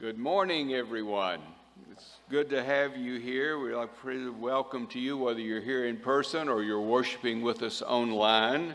Good morning, everyone. It's good to have you here. We'd like to welcome to you, whether you're here in person or you're worshiping with us online.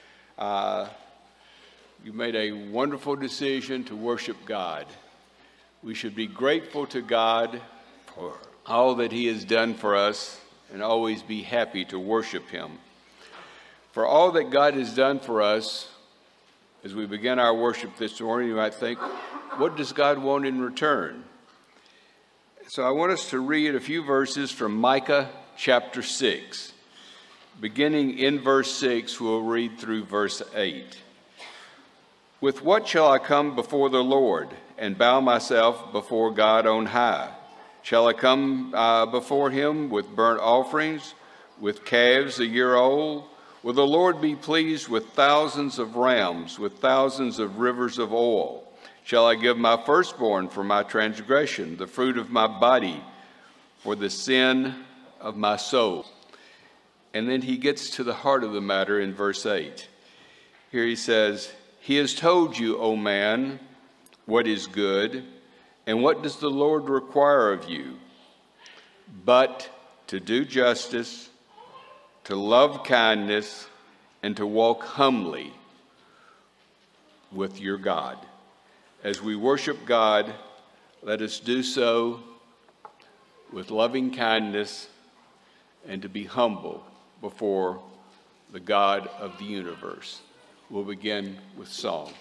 You made a wonderful decision to worship God. We should be grateful to God for all that He has done for us and always be happy to worship Him. For all that God has done for us, as we begin our worship this morning, you might think, what does God want in return? So I want us to read a few verses from Micah chapter 6. Beginning in verse 6, we'll read through verse 8. With what shall I come before the Lord and bow myself before God on high? Shall I come before Him with burnt offerings, with calves a year old? Will the Lord be pleased with thousands of rams, with thousands of rivers of oil? Shall I give my firstborn for my transgression, the fruit of my body for the sin of my soul? And then he gets to the heart of the matter in verse 8. Here he says, He has told you, O man, what is good, and what does the Lord require of you? But to do justice, to love kindness, and to walk humbly with your God. As we worship God, let us do so with loving kindness and to be humble before the God of the universe. We'll begin with song.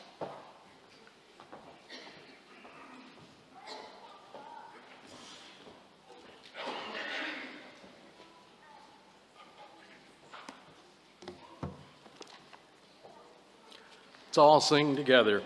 Let's all sing together.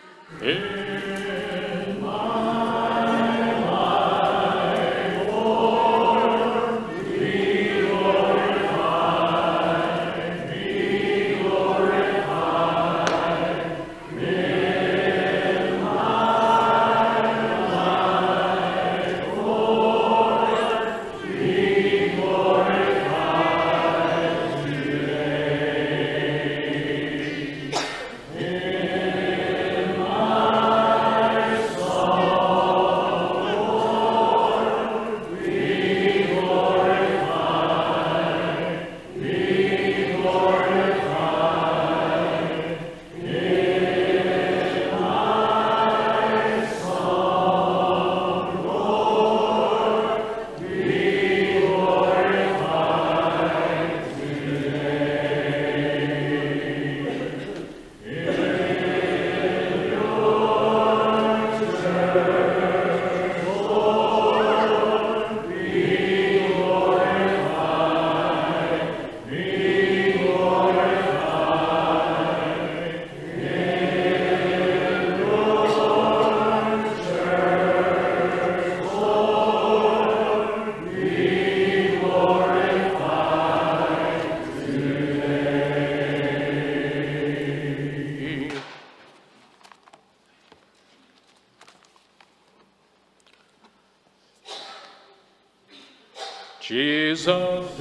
Jesus.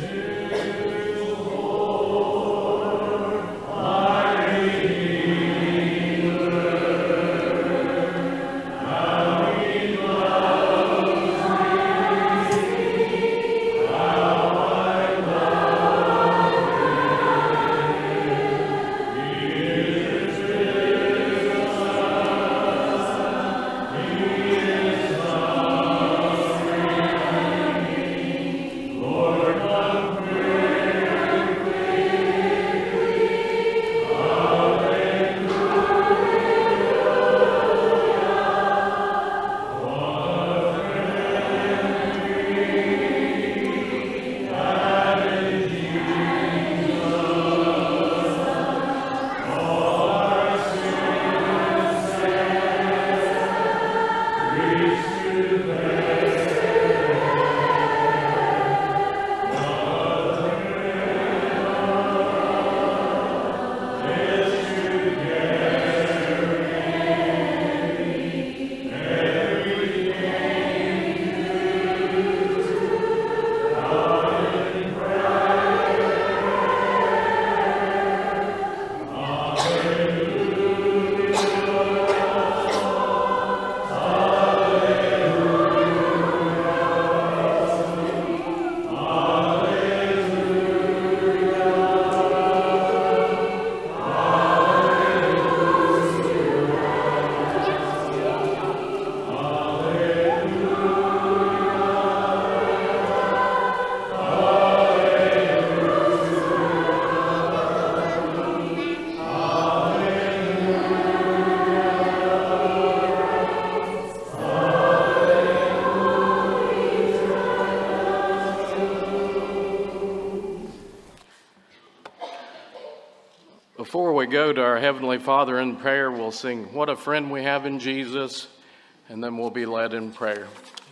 go to our Heavenly Father in prayer, we'll sing What a Friend We Have in Jesus, and then we'll be led in prayer.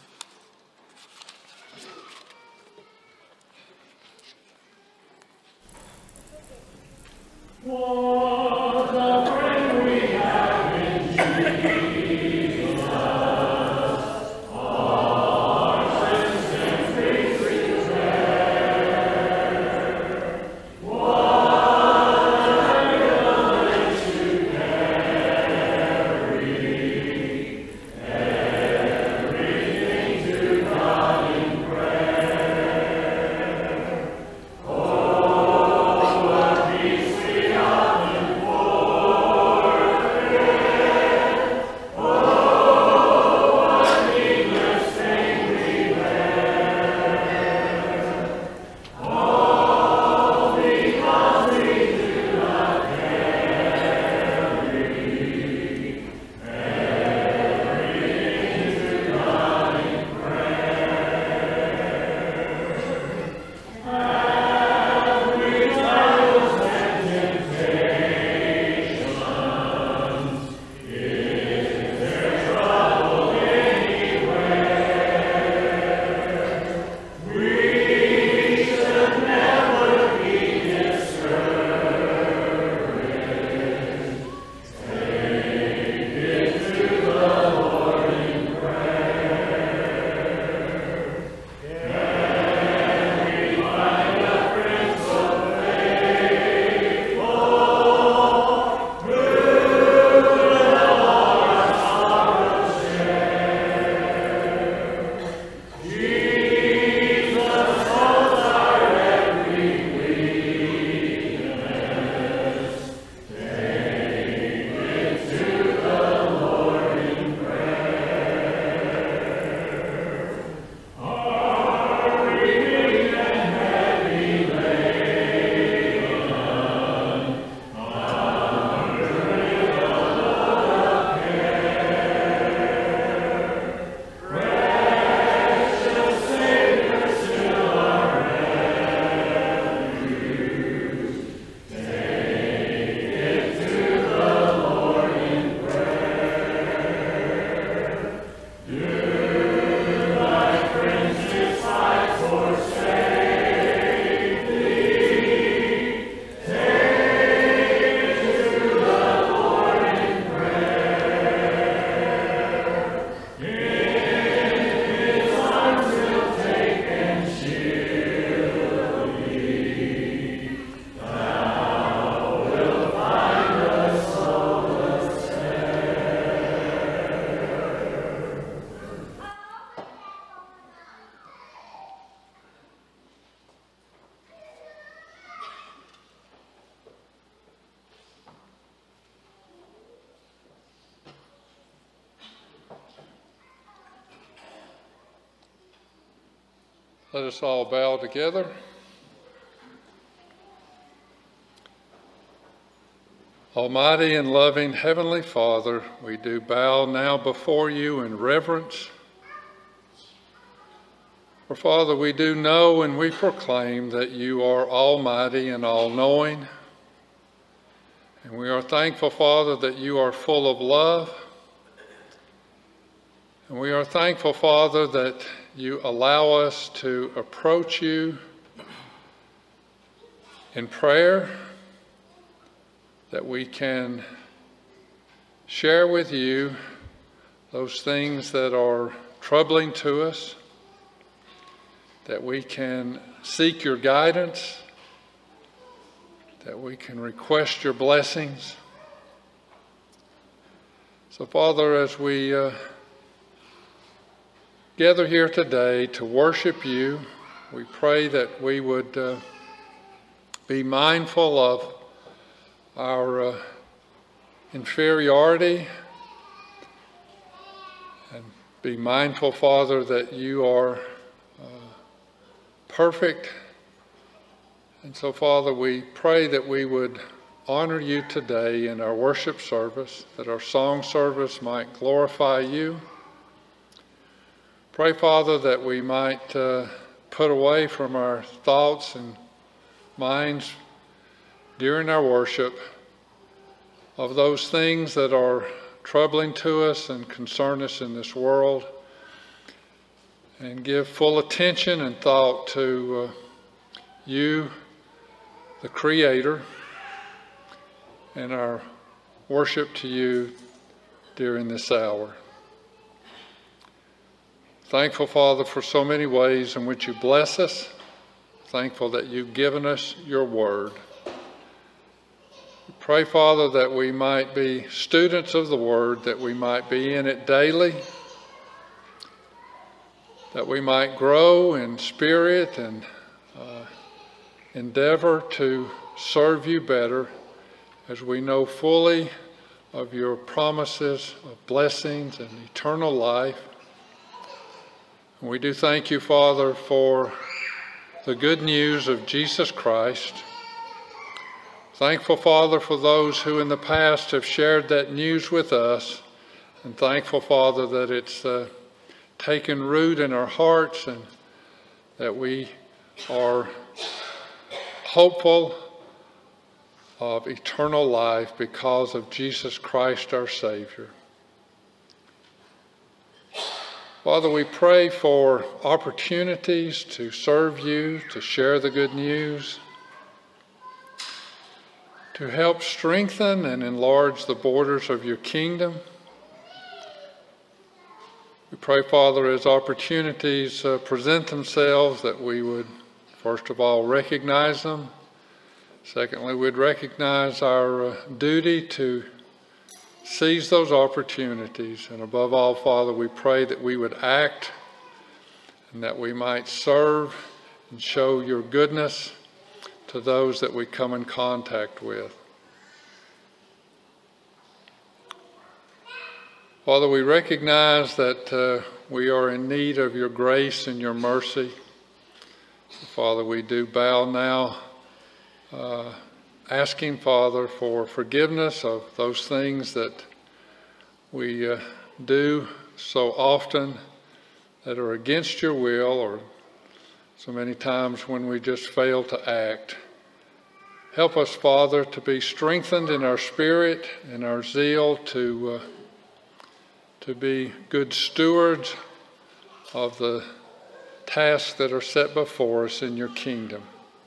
What a friend we have in Jesus. Let us all bow together. Almighty and loving Heavenly Father, we do bow now before you in reverence. For Father, we do know and we proclaim that you are almighty and all-knowing. And we are thankful, Father, that you are full of love. And we are thankful, Father, that you allow us to approach you in prayer, that we can share with you those things that are troubling to us, that we can seek your guidance, that we can request your blessings. So, Father, as we gather here today to worship you, we pray that we would be mindful of our inferiority and be mindful, Father, that you are perfect. And so, Father, we pray that we would honor you today in our worship service, that our song service might glorify you. Pray, Father, that we might put away from our thoughts and minds during our worship of those things that are troubling to us and concern us in this world, and give full attention and thought to you, the Creator, and our worship to you during this hour. Thankful, Father, for so many ways in which you bless us. Thankful that you've given us your word. We pray, Father, that we might be students of the word, that we might be in it daily, that we might grow in spirit and endeavor to serve you better as we know fully of your promises of blessings and eternal life. And we do thank you, Father, for the good news of Jesus Christ. Thankful, Father, for those who in the past have shared that news with us, and thankful, Father, that it's taken root in our hearts and that we are hopeful of eternal life because of Jesus Christ, our Savior. Father, we pray for opportunities to serve you, to share the good news, to help strengthen and enlarge the borders of your kingdom. We pray, Father, as opportunities present themselves, that we would, first of all, recognize them. Secondly, we'd recognize our duty to seize those opportunities. And above all, Father, we pray that we would act and that we might serve and show your goodness to those that we come in contact with. Father, we recognize that we are in need of your grace and your mercy. Father, we do bow now, asking, Father, for forgiveness of those things that we do so often that are against your will, or so many times when we just fail to act. Help us, Father, to be strengthened in our spirit and our zeal to be good stewards of the tasks that are set before us in your kingdom.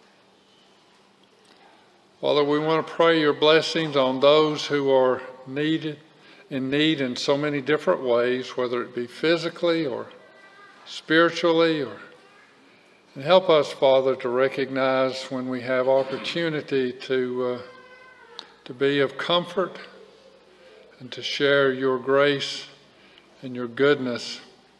Father, we want to pray your blessings on those who are in need in so many different ways, whether it be physically or spiritually, and help us, Father, to recognize when we have opportunity to be of comfort and to share your grace and your goodness.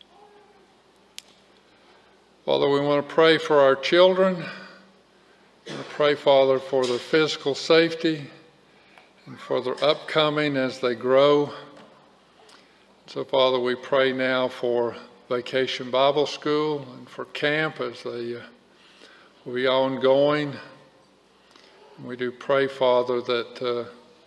Father, we want to pray for our children. We want to pray, Father, for their physical safety and for their upcoming as they grow. So, Father, we pray now for Vacation Bible School and for camp as they will be ongoing. And we do pray, Father, that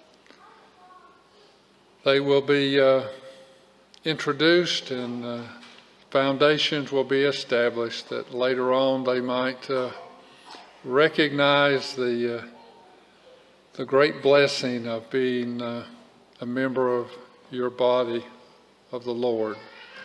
they will be introduced and foundations will be established, that later on they might recognize the great blessing of being a member of your body of the Lord.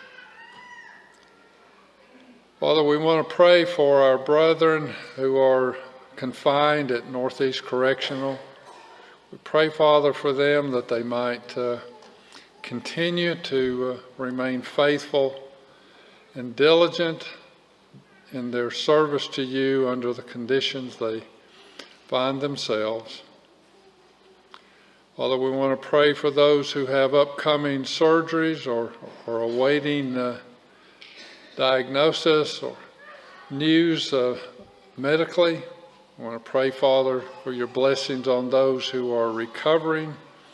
Father, we want to pray for our brethren who are confined at Northeast Correctional. We pray, Father, for them that they might continue to remain faithful and diligent in their service to you under the conditions they find themselves. Father, we want to pray for those who have upcoming surgeries or awaiting diagnosis or news medically. We want to pray, Father, for your blessings on those who are recovering.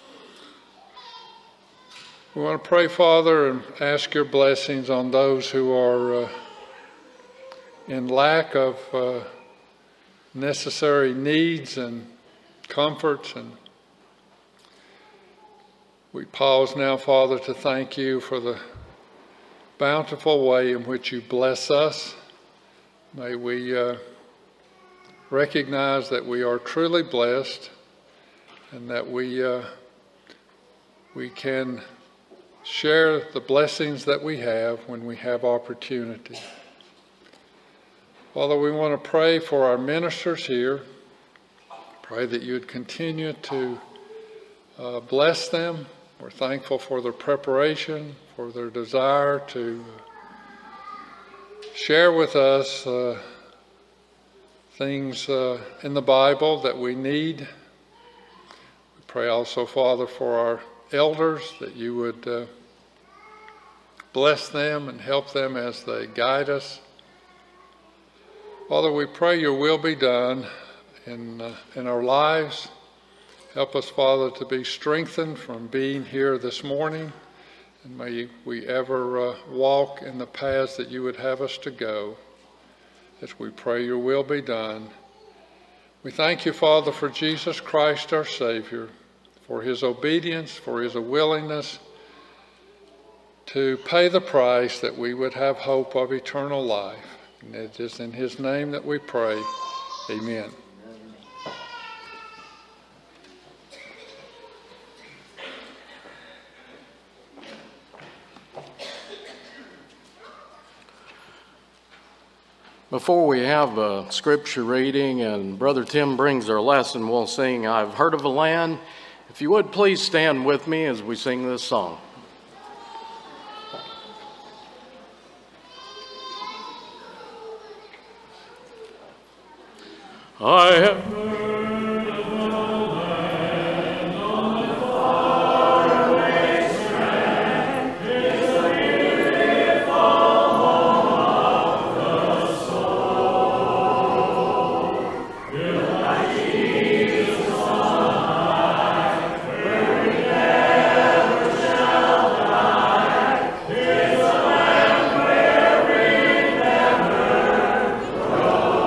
We want to pray, Father, and ask your blessings on those who are in lack of necessary needs and comforts. And we pause now, Father, to thank you for the bountiful way in which you bless us. May we recognize that we are truly blessed and that we we can share the blessings that we have when we have opportunity. Father, we want to pray for our ministers here. Pray that you would continue to bless them. We're thankful for their preparation, for their desire to share with us things in the Bible that we need. We pray also, Father, for our elders, that you would bless them and help them as they guide us. Father, we pray your will be done in our lives. Help us, Father, to be strengthened from being here this morning. And may we ever walk in the paths that you would have us to go, as we pray your will be done. We thank you, Father, for Jesus Christ, our Savior, for his obedience, for his willingness to pay the price that we would have hope of eternal life. And it is in his name that we pray. Amen. Before we have a scripture reading and Brother Tim brings our lesson, we'll sing I've Heard of a Land. If you would please stand with me as we sing this song. I have heard of a land on the faraway strand. It's a beautiful home of the soul. Built by Jesus on high, where we never shall die. It's a land where we never grow.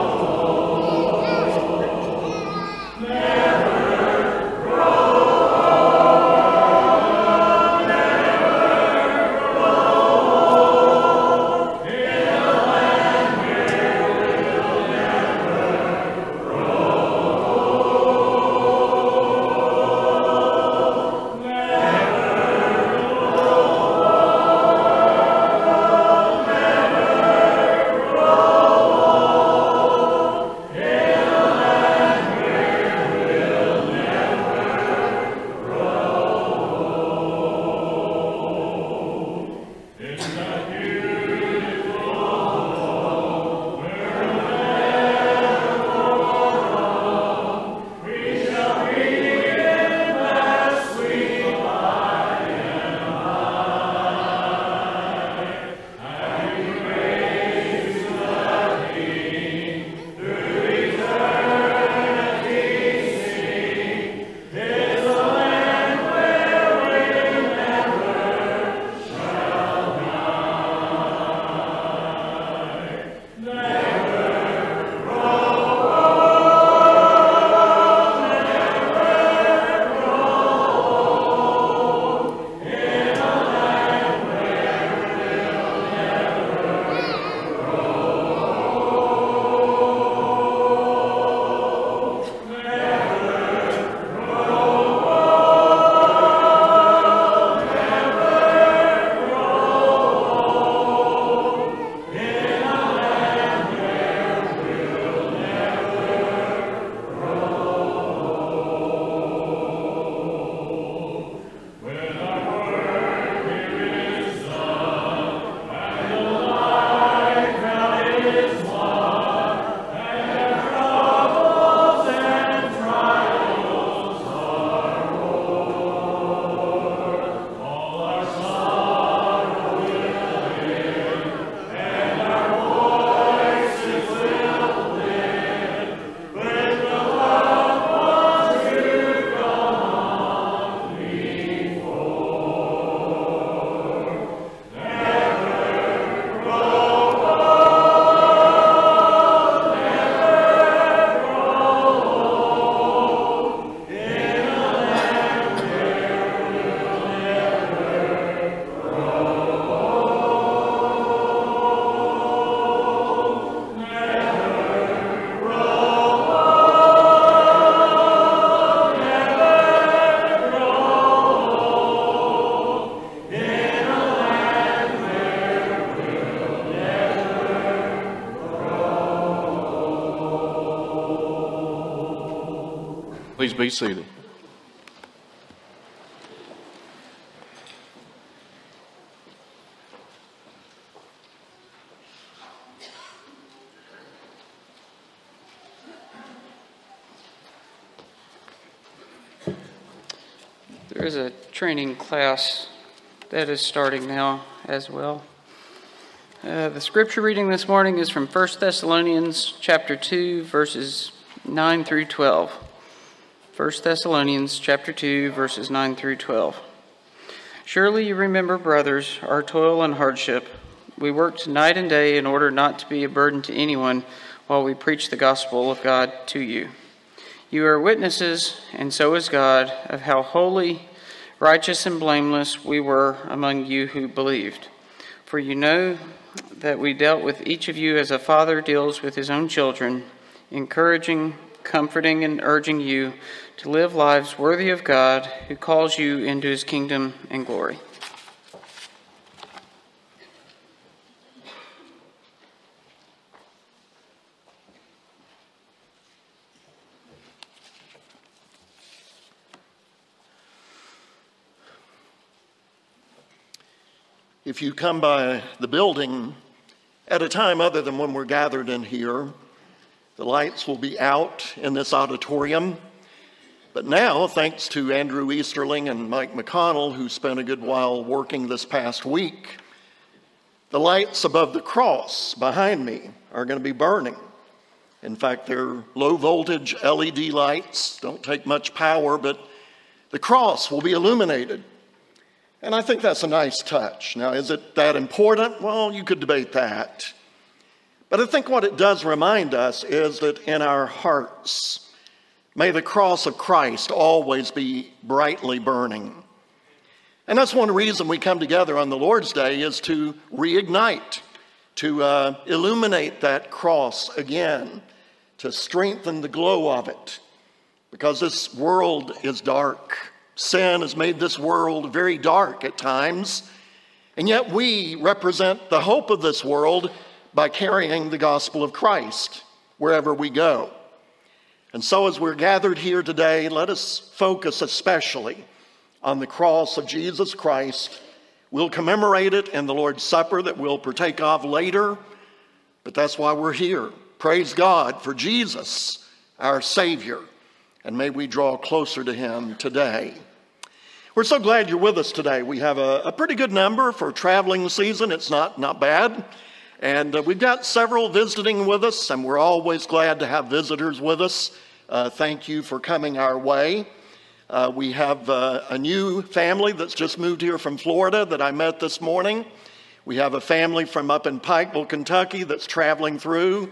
Please be seated. There is a training class that is starting now as well. The scripture reading this morning is from 1 Thessalonians chapter 2, verses 9 through 12. 1 Thessalonians chapter 2, verses 9 through 12. Surely you remember, brothers, our toil and hardship. We worked night and day in order not to be a burden to anyone while we preach the gospel of God to you. You are witnesses, and so is God, of how holy, righteous, and blameless we were among you who believed. For you know that we dealt with each of you as a father deals with his own children, encouraging, comforting, and urging you to live lives worthy of God, who calls you into his kingdom and glory. If you come by the building at a time other than when we're gathered in here, the lights will be out in this auditorium. But now, thanks to Andrew Easterling and Mike McConnell, who spent a good while working this past week, the lights above the cross behind me are going to be burning. In fact, they're low voltage LED lights, don't take much power, but the cross will be illuminated. And I think that's a nice touch. Now, is it that important? Well, you could debate that. But I think what it does remind us is that in our hearts, may the cross of Christ always be brightly burning. And that's one reason we come together on the Lord's Day, is to reignite, to illuminate that cross again, to strengthen the glow of it. Because this world is dark. Sin has made this world very dark at times, and yet we represent the hope of this world by carrying the gospel of Christ wherever we go. And so as we're gathered here today, let us focus especially on the cross of Jesus Christ. We'll commemorate it in the Lord's Supper that we'll partake of later, but that's why we're here. Praise God for Jesus, our Savior, and may we draw closer to him today. We're so glad you're with us today. We have a pretty good number for traveling season. It's not bad. And we've got several visiting with us, and we're always glad to have visitors with us. Thank you for coming our way. We have a new family that's just moved here from Florida that I met this morning. We have a family from up in Pikeville, Kentucky that's traveling through.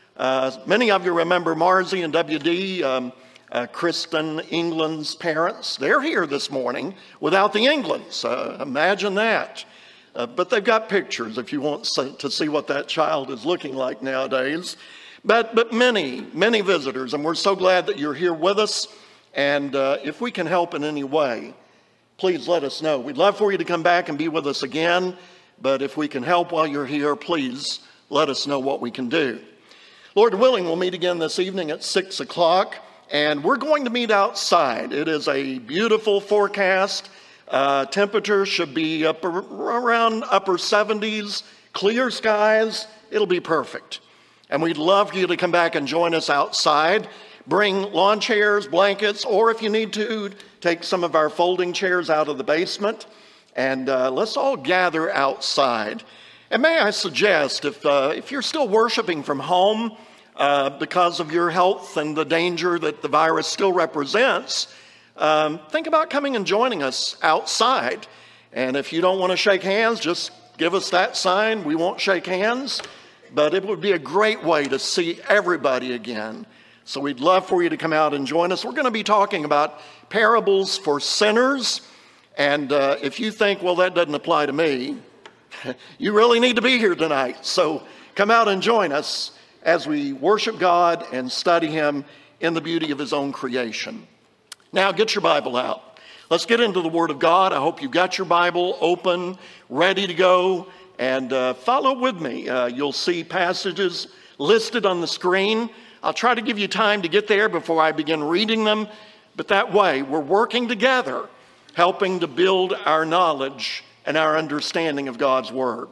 Many of you remember Marzi and WD. Kristen England's parents. They're here this morning without the Englands. Imagine that. But they've got pictures if you want to see what that child is looking like nowadays. But many visitors, and we're so glad that you're here with us. And if we can help in any way, please let us know. We'd love for you to come back and be with us again. But if we can help while you're here, please let us know what we can do. Lord willing, we'll meet again this evening at 6 o'clock. And we're going to meet outside. It is a beautiful forecast. Temperature should be around upper 70s, clear skies. It'll be perfect. And we'd love for you to come back and join us outside. Bring lawn chairs, blankets, or if you need to, take some of our folding chairs out of the basement. And let's all gather outside. And may I suggest, if you're still worshiping from home, because of your health and the danger that the virus still represents, think about coming and joining us outside. And if you don't want to shake hands, just give us that sign. We won't shake hands, but it would be a great way to see everybody again. So we'd love for you to come out and join us. We're going to be talking about parables for sinners. And if you think, well, that doesn't apply to me, you really need to be here tonight. So come out and join us as we worship God and study him in the beauty of his own creation. Now get your Bible out. Let's get into the Word of God. I hope you've got your Bible open, ready to go, and follow with me. You'll see passages listed on the screen. I'll try to give you time to get there before I begin reading them, But that way, we're working together, helping to build our knowledge and our understanding of God's Word.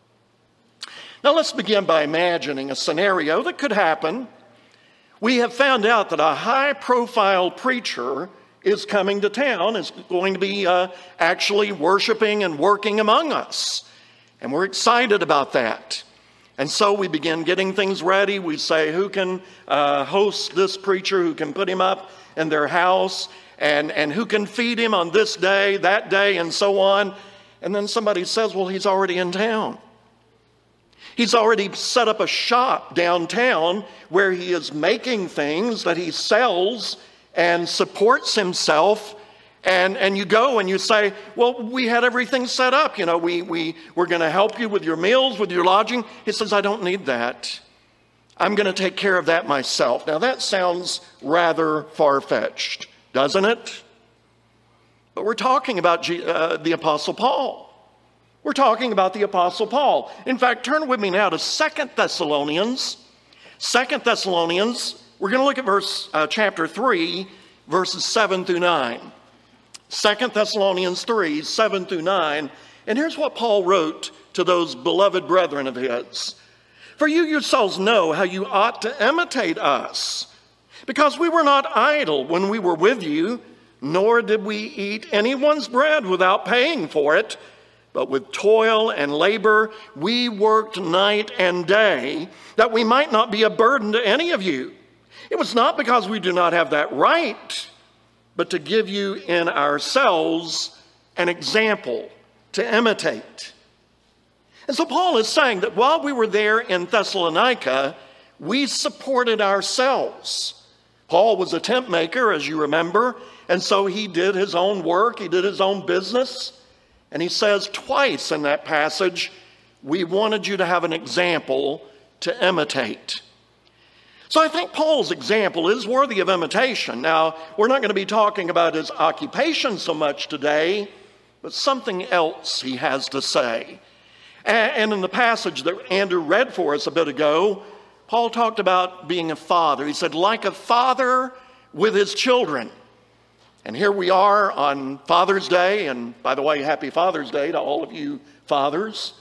Now let's begin by imagining a scenario that could happen. We have found out that a high-profile preacher is coming to town, is going to be actually worshiping and working among us. And we're excited about that. And so we begin getting things ready. We say, who can host this preacher, who can put him up in their house, and who can feed him on this day, that day, and so on. And then somebody says, well, he's already in town. He's already set up a shop downtown where he is making things that he sells and supports himself. And you go and you say, well, we had everything set up. You know, we're going to help you with your meals, with your lodging. He says, I don't need that. I'm going to take care of that myself. Now that sounds rather far-fetched, doesn't it? But we're talking about the Apostle Paul. We're talking about the Apostle Paul. In fact, turn with me now to 2 Thessalonians. 2 Thessalonians, we're going to look at chapter 3, verses 7 through 9. 2 Thessalonians 3, 7 through 9. And here's what Paul wrote to those beloved brethren of his. For you yourselves know how you ought to imitate us, because we were not idle when we were with you, nor did we eat anyone's bread without paying for it. But with toil and labor, we worked night and day, that we might not be a burden to any of you. It was not because we do not have that right, but to give you in ourselves an example to imitate. And so Paul is saying that while we were there in Thessalonica, we supported ourselves. Paul was a tent maker, as you remember, and so he did his own work, he did his own business. And he says twice in that passage, we wanted you to have an example to imitate. So I think Paul's example is worthy of imitation. Now, we're not going to be talking about his occupation so much today, but something else he has to say. And in the passage that Andrew read for us a bit ago, Paul talked about being a father. He said, like a father with his children. And here we are on Father's Day, and by the way, happy Father's Day to all of you fathers.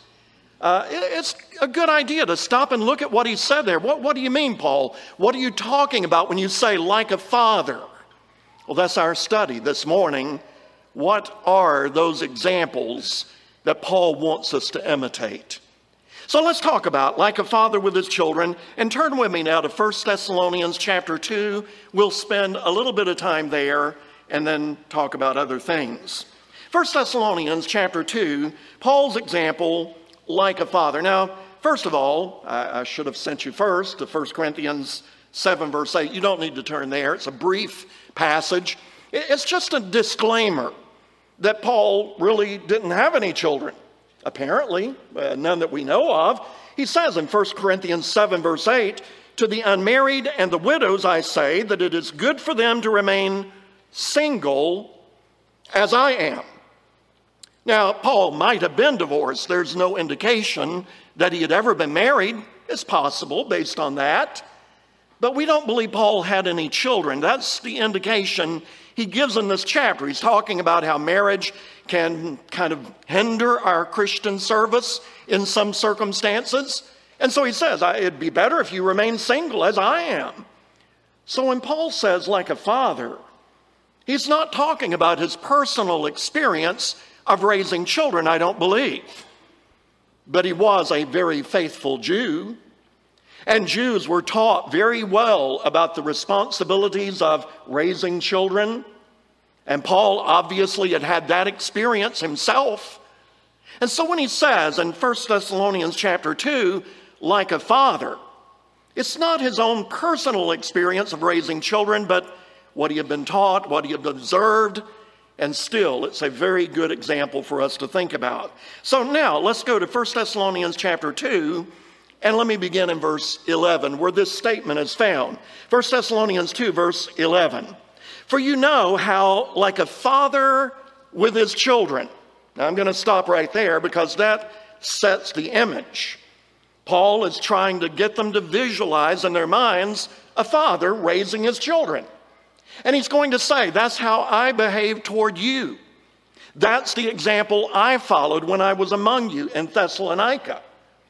It's a good idea to stop and look at what he said there. What do you mean, Paul? What are you talking about when you say like a father? Well, that's our study this morning. What are those examples that Paul wants us to imitate? So let's talk about like a father with his children, and turn with me now to 1 Thessalonians chapter 2. We'll spend a little bit of time there and then talk about other things. 1 Thessalonians chapter 2, Paul's example, like a father. Now, first of all, I should have sent you first to 1 Corinthians 7, verse 8. You don't need to turn there. It's a brief passage. It's just a disclaimer that Paul really didn't have any children. Apparently, none that we know of. He says in 1 Corinthians 7, verse 8, to the unmarried and the widows I say that it is good for them to remain single as I am. Now, Paul might have been divorced. There's no indication that he had ever been married. It's possible based on that. But we don't believe Paul had any children. That's the indication he gives in this chapter. He's talking about how marriage can kind of hinder our Christian service in some circumstances. And so he says, it'd be better if you remain single as I am. So when Paul says like a father, he's not talking about his personal experience of raising children, I don't believe. But he was a very faithful Jew. And Jews were taught very well about the responsibilities of raising children. And Paul obviously had had that experience himself. And so when he says in 1 Thessalonians chapter 2, like a father, it's not his own personal experience of raising children, but what he had been taught, what he had observed, and still it's a very good example for us to think about. So now let's go to 1 Thessalonians chapter 2, and let me begin in verse 11, where this statement is found. 1 Thessalonians 2, verse 11. For you know how, like a father with his children. Now I'm going to stop right there because that sets the image. Paul is trying to get them to visualize in their minds a father raising his children. And he's going to say, that's how I behave toward you. That's the example I followed when I was among you in Thessalonica.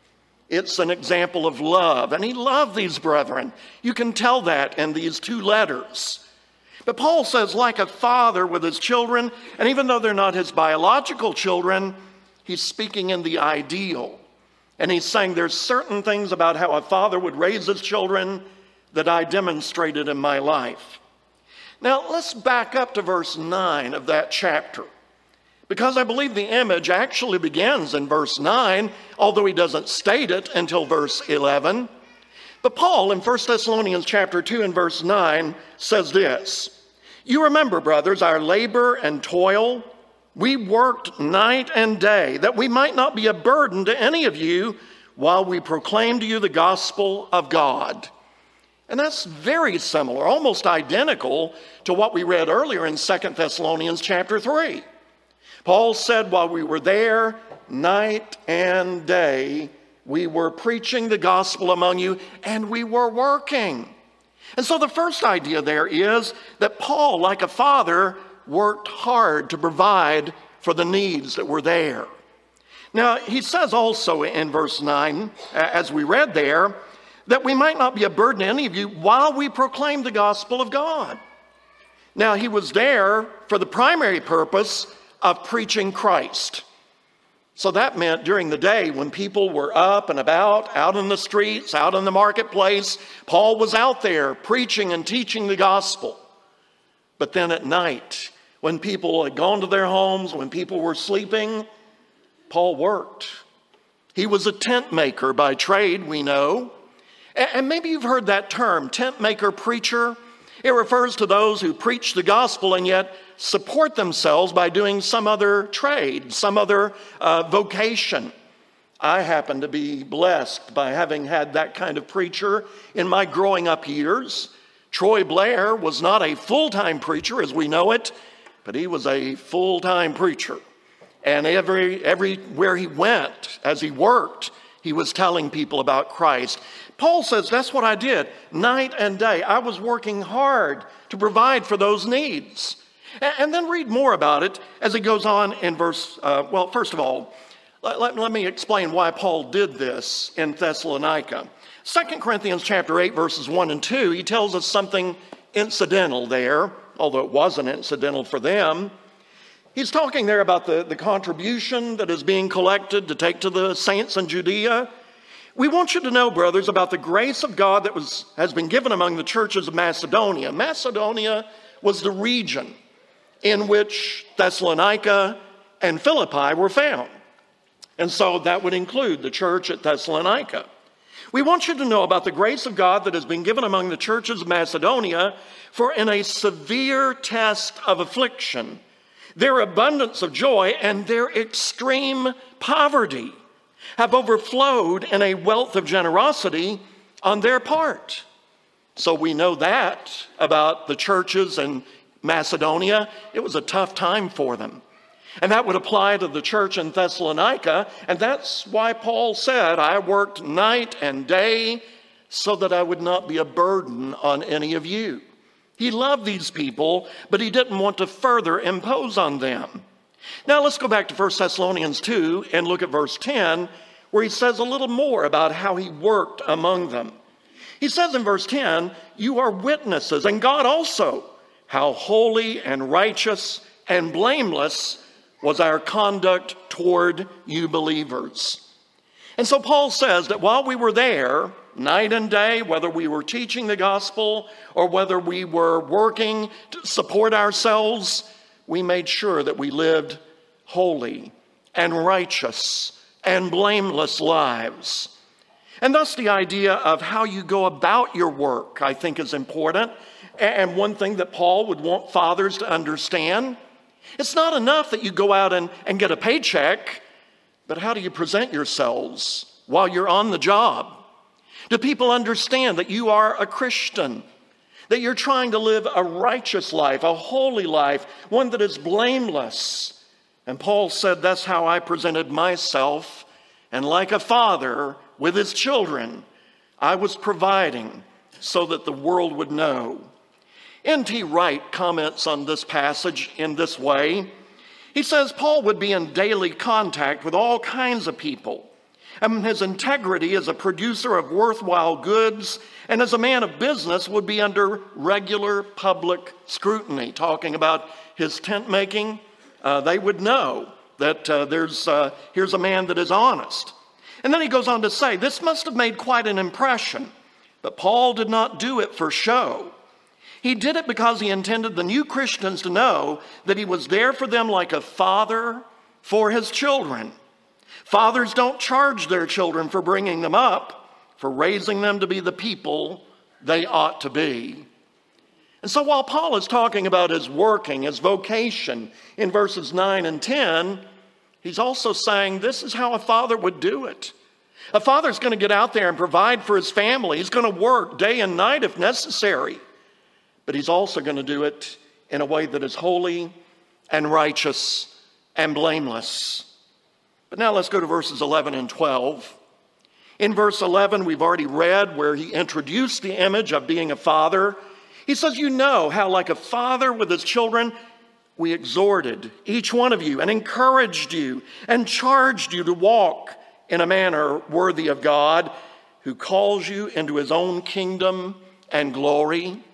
It's an example of love, and he loved these brethren. You can tell that in these two letters. But Paul says, like a father with his children, and even though they're not his biological children, he's speaking in the ideal. And he's saying there's certain things about how a father would raise his children that I demonstrated in my life. Now, let's back up to verse 9 of that chapter, because I believe the image actually begins in verse 9, although he doesn't state it until verse 11. But Paul in 1 Thessalonians chapter 2 and verse 9 says this, "You remember, brothers, our labor and toil. We worked night and day, that we might not be a burden to any of you while we proclaim to you the gospel of God." And that's very similar, almost identical to what we read earlier in 2 Thessalonians chapter 3. Paul said while we were there, night and day, we were preaching the gospel among you, and we were working. And so the first idea there is that Paul, like a father, worked hard to provide for the needs that were there. Now, he says also in verse 9, as we read there, that we might not be a burden to any of you while we proclaim the gospel of God. Now, he was there for the primary purpose of preaching Christ. So that meant during the day when people were up and about, out in the streets, out in the marketplace, Paul was out there preaching and teaching the gospel. But then at night, when people had gone to their homes, when people were sleeping, Paul worked. He was a tent maker by trade, we know. And maybe you've heard that term, tent maker preacher. It refers to those who preach the gospel and yet support themselves by doing some other trade, some other vocation. I happen to be blessed by having had that kind of preacher in my growing up years. Troy Blair was not a full-time preacher as we know it, but he was a full-time preacher. And everywhere he went, as he worked, he was telling people about Christ. Paul says, that's what I did, night and day. I was working hard to provide for those needs. And then read more about it as it goes on in verse, first of all, let me explain why Paul did this in Thessalonica. 2 Corinthians chapter 8, verses 1 and 2, he tells us something incidental there, although it wasn't incidental for them. He's talking there about the contribution that is being collected to take to the saints in Judea. We want you to know, brothers, about the grace of God that has been given among the churches of Macedonia. Macedonia was the region in which Thessalonica and Philippi were found. And so that would include the church at Thessalonica. We want you to know about the grace of God that has been given among the churches of Macedonia, for in a severe test of affliction, their abundance of joy and their extreme poverty have overflowed in a wealth of generosity on their part. So we know that about the churches in Macedonia. It was a tough time for them. And that would apply to the church in Thessalonica. And that's why Paul said, I worked night and day so that I would not be a burden on any of you. He loved these people, but he didn't want to further impose on them. Now let's go back to 1 Thessalonians 2 and look at verse 10, where he says a little more about how he worked among them. He says in verse 10, you are witnesses, and God also, how holy and righteous and blameless was our conduct toward you believers. And so Paul says that while we were there, night and day, whether we were teaching the gospel or whether we were working to support ourselves, we made sure that we lived holy and righteous and blameless lives. And thus the idea of how you go about your work, I think, is important. And one thing that Paul would want fathers to understand, it's not enough that you go out and get a paycheck, but how do you present yourselves while you're on the job? Do people understand that you are a Christian, that you're trying to live a righteous life, a holy life, one that is blameless? And Paul said, that's how I presented myself. And like a father with his children, I was providing so that the world would know. N.T. Wright comments on this passage in this way. He says Paul would be in daily contact with all kinds of people, and his integrity as a producer of worthwhile goods and as a man of business would be under regular public scrutiny. Talking about his tent making, they would know that here's a man that is honest. And then he goes on to say, this must have made quite an impression, but Paul did not do it for show. He did it because he intended the new Christians to know that he was there for them like a father for his children. Fathers don't charge their children for bringing them up, for raising them to be the people they ought to be. And so while Paul is talking about his working, his vocation in verses 9 and 10, he's also saying this is how a father would do it. A father's going to get out there and provide for his family. He's going to work day and night if necessary. But he's also going to do it in a way that is holy and righteous and blameless. But now let's go to verses 11 and 12. In verse 11, we've already read where he introduced the image of being a father. He says, you know how like a father with his children, we exhorted each one of you and encouraged you and charged you to walk in a manner worthy of God, who calls you into his own kingdom and glory.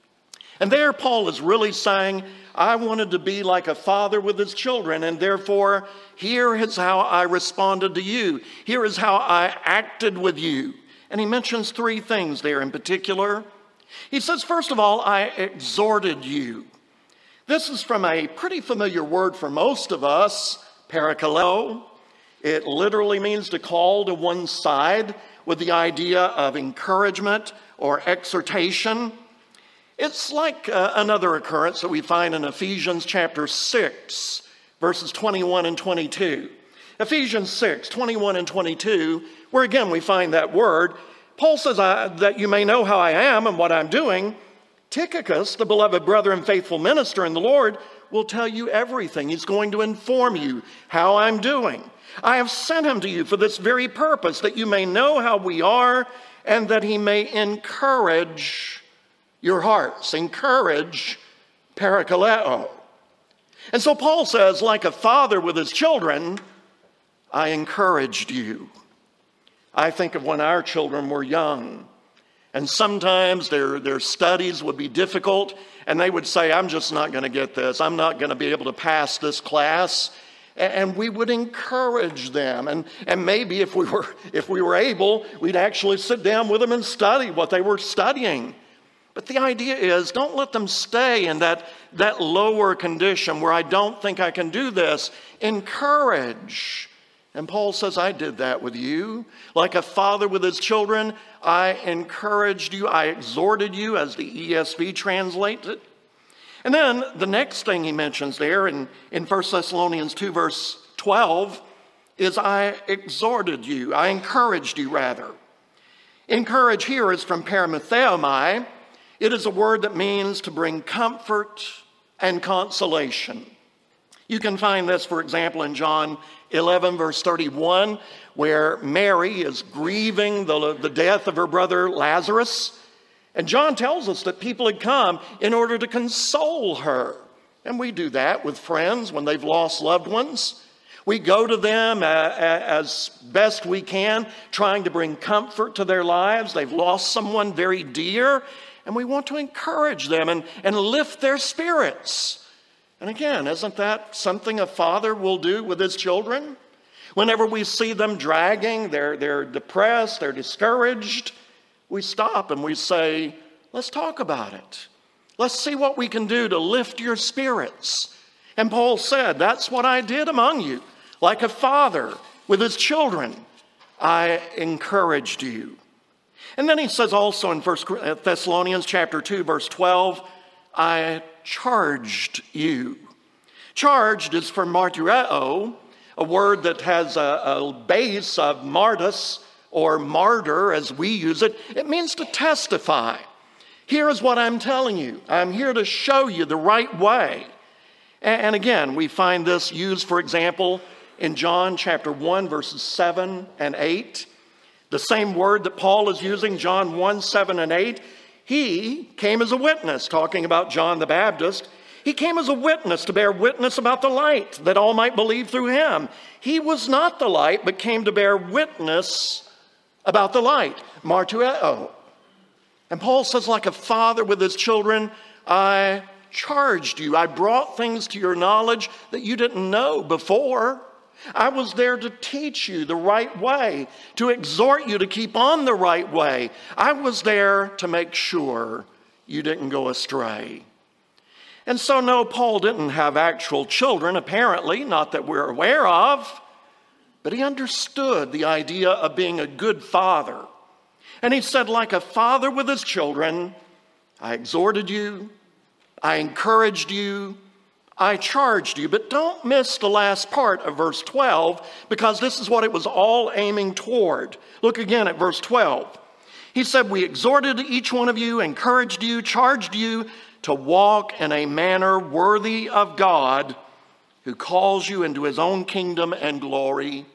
And there Paul is really saying, I wanted to be like a father with his children, and therefore here is how I responded to you. Here is how I acted with you. And he mentions three things there in particular. He says, first of all, I exhorted you. This is from a pretty familiar word for most of us, parakaleo. It literally means to call to one side with the idea of encouragement or exhortation. It's like another occurrence that we find in Ephesians chapter 6, verses 21 and 22. Ephesians 6, 21 and 22, where again we find that word. Paul says that you may know how I am and what I'm doing. Tychicus, the beloved brother and faithful minister in the Lord, will tell you everything. He's going to inform you how I'm doing. I have sent him to you for this very purpose, that you may know how we are and that he may encourage your hearts. Encourage, parakaleo. And so Paul says, like a father with his children, I encouraged you. I think of when our children were young, and sometimes their studies would be difficult, and they would say, I'm just not going to get this. I'm not going to be able to pass this class. And we would encourage them. And maybe if we were able, we'd actually sit down with them and study what they were studying. But the idea is, don't let them stay in that lower condition where I don't think I can do this. Encourage. And Paul says, I did that with you. Like a father with his children, I encouraged you, I exhorted you, as the ESV translates it. And then the next thing he mentions there in 1 Thessalonians 2, verse 12, is I exhorted you, I encouraged you rather. Encourage here is from parametheomai. It is a word that means to bring comfort and consolation. You can find this, for example, in John 11, verse 31, where Mary is grieving the death of her brother Lazarus. And John tells us that people had come in order to console her. And we do that with friends when they've lost loved ones. We go to them as best we can, trying to bring comfort to their lives. They've lost someone very dear, and we want to encourage them and lift their spirits. And again, isn't that something a father will do with his children? Whenever we see them dragging, they're depressed, they're discouraged, we stop and we say, let's talk about it. Let's see what we can do to lift your spirits. And Paul said, that's what I did among you. Like a father with his children, I encouraged you. And then he says also in 1 Thessalonians chapter 2, verse 12, I charged you. Charged is from martyreo, a word that has a base of martus, or martyr as we use it. It means to testify. Here is what I'm telling you. I'm here to show you the right way. And again, we find this used, for example, in John chapter 1, verses 7 and 8. The same word that Paul is using, John 1, 7 and 8, He came as a witness, talking about John the Baptist. He came as a witness to bear witness about the light, that all might believe through him. He was not the light, but came to bear witness about the light. Martueo. And Paul says, like a father with his children, I charged you. I brought things to your knowledge that you didn't know before. I was there to teach you the right way, to exhort you to keep on the right way. I was there to make sure you didn't go astray. And so, no, Paul didn't have actual children, apparently, not that we're aware of, but he understood the idea of being a good father. And he said, like a father with his children, I exhorted you, I encouraged you, I charged you. But don't miss the last part of verse 12, because this is what it was all aiming toward. Look again at verse 12. He said, we exhorted each one of you, encouraged you, charged you to walk in a manner worthy of God, who calls you into his own kingdom and glory.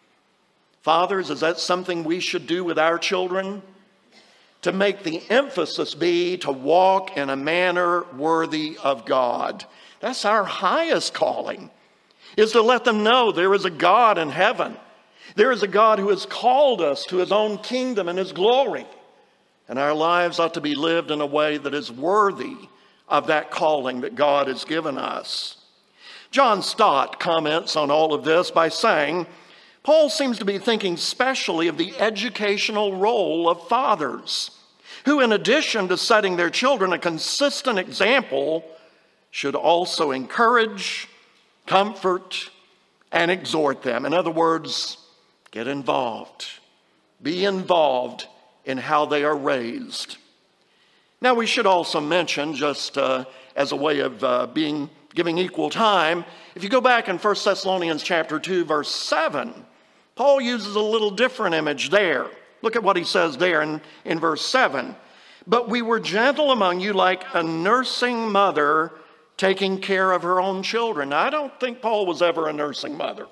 Fathers, is that something we should do with our children? To make the emphasis be to walk in a manner worthy of God. That's our highest calling, is to let them know there is a God in heaven. There is a God who has called us to his own kingdom and his glory. And our lives ought to be lived in a way that is worthy of that calling that God has given us. John Stott comments on all of this by saying, Paul seems to be thinking specially of the educational role of fathers, who in addition to setting their children a consistent example, should also encourage, comfort, and exhort them. In other words, get involved. Be involved in how they are raised. Now, we should also mention, just as a way of giving equal time, if you go back in 1 Thessalonians chapter 2, verse 7, Paul uses a little different image there. Look at what he says there in verse 7. But we were gentle among you like a nursing mother taking care of her own children. Now, I don't think Paul was ever a nursing mother.